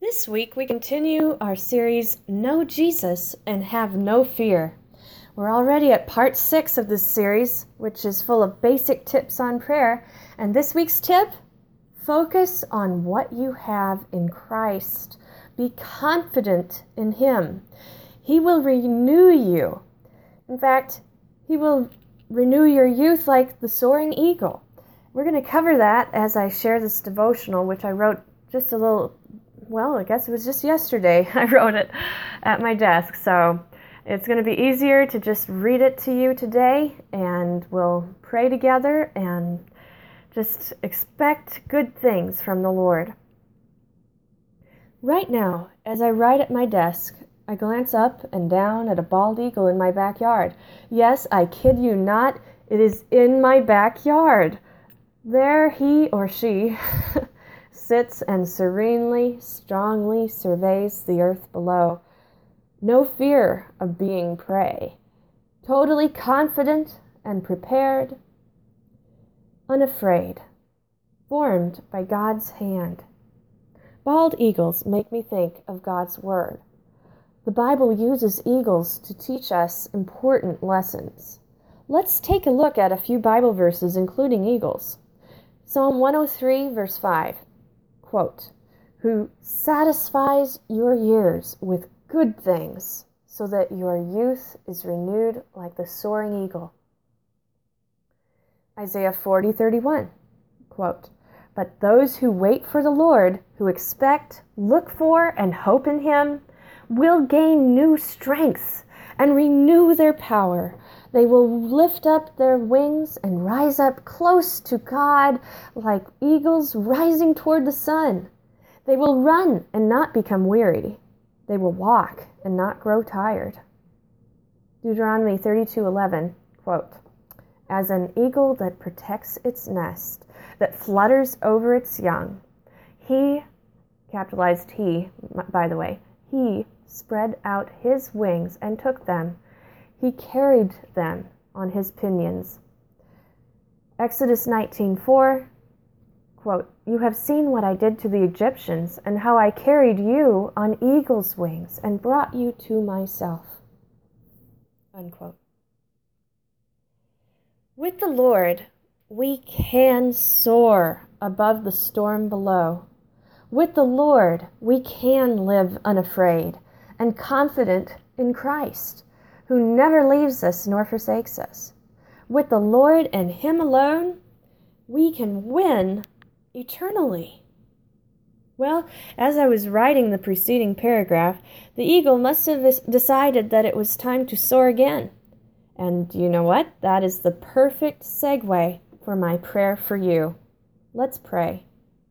This week we continue our series, Know Jesus and Have No Fear. We're already at part 6 of this series, which is full of basic tips on prayer. And this week's tip, focus on what you have in Christ. Be confident in Him. He will renew you. In fact, He will renew your youth like the soaring eagle. We're going to cover that as I share this devotional, which I wrote just I guess it was just yesterday. I wrote it at my desk, so it's going to be easier to just read it to you today, and we'll pray together and just expect good things from the Lord. Right now, as I write at my desk, I glance up and down at a bald eagle in my backyard. Yes, I kid you not, it is in my backyard. There he or she sits and serenely, strongly surveys the earth below. No fear of being prey. Totally confident and prepared. Unafraid. Formed by God's hand. Bald eagles make me think of God's Word. The Bible uses eagles to teach us important lessons. Let's take a look at a few Bible verses including eagles. Psalm 103, verse 5. Quote, who satisfies your years with good things, so that your youth is renewed like the soaring eagle. Isaiah 40:31, quote, but those who wait for the Lord, who expect, look for, and hope in Him, will gain new strength and renew their power. They will lift up their wings and rise up close to God like eagles rising toward the sun. They will run and not become weary. They will walk and not grow tired. Deuteronomy 32:11, quote, as an eagle that protects its nest, that flutters over its young, he, capitalized he, by the way, he spread out his wings and took them. He carried them on his pinions. Exodus 19:4, quote, you have seen what I did to the Egyptians and how I carried you on eagle's wings and brought you to myself. Unquote. With the Lord, we can soar above the storm below. With the Lord, we can live unafraid and confident in Christ, who never leaves us nor forsakes us. With the Lord and Him alone, we can win eternally. Well, as I was writing the preceding paragraph, the eagle must have decided that it was time to soar again. And you know what? That is the perfect segue for my prayer for you. Let's pray.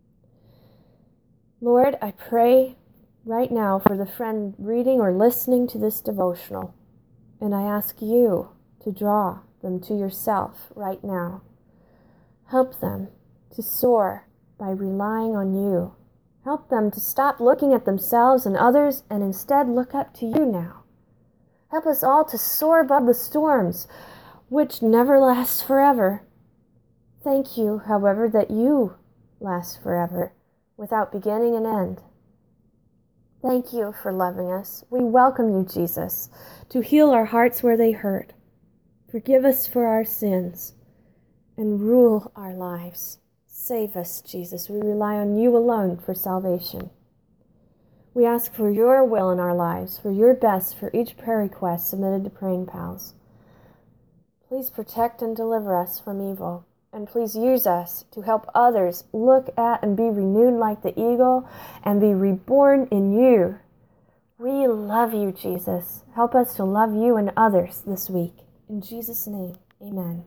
Lord, I pray right now for the friend reading or listening to this devotional. And I ask you to draw them to yourself right now. Help them to soar by relying on you. Help them to stop looking at themselves and others and instead look up to you now. Help us all to soar above the storms, which never last forever. Thank you, however, that you last forever, without beginning and end. Thank you for loving us. We welcome you, Jesus, to heal our hearts where they hurt. Forgive us for our sins and rule our lives. Save us, Jesus. We rely on you alone for salvation. We ask for your will in our lives, for your best for each prayer request submitted to Praying Pals. Please protect and deliver us from evil. And please use us to help others look at and be renewed like the eagle and be reborn in you. We love you, Jesus. Help us to love you and others this week. In Jesus' name, amen.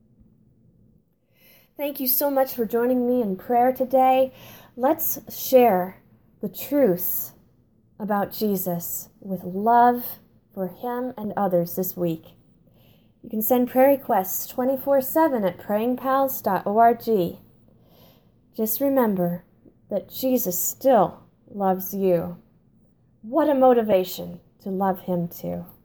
Thank you so much for joining me in prayer today. Let's share the truth about Jesus with love for Him and others this week. You can send prayer requests 24/7 at prayingpals.org. Just remember that Jesus still loves you. What a motivation to love Him too.